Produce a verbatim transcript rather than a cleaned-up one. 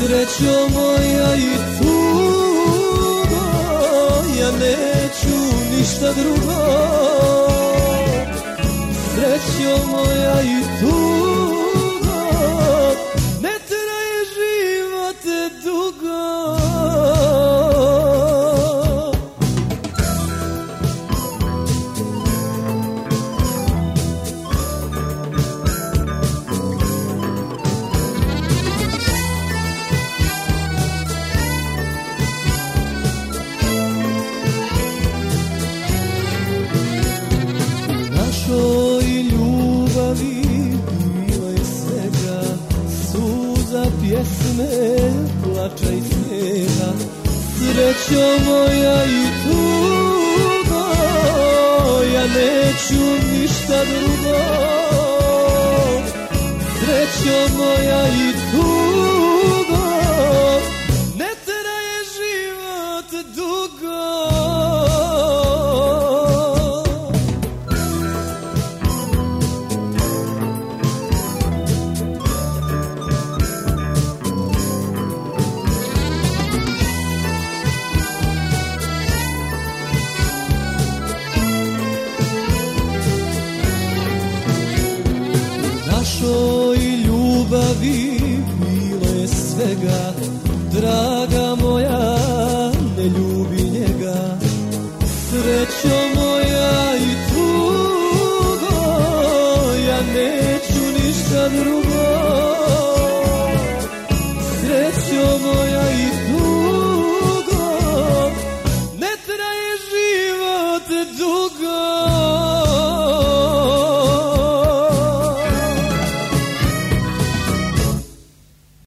Srećo moja i tugo, ja neću ništa drugo. Srećo moja i tugo, ne traje život dugo. Pjesme, plača i smijeha, srećo moja i tugo, ja neću ništa drugo. Srećo moja i tugo, ne traje život dugo. I ljubavi bilo je svega, draga moja, ne ljubi njega. Srećo moja i tugo, ja neću ništa drugo. Srećo moja i tugo, ne traje život dugo.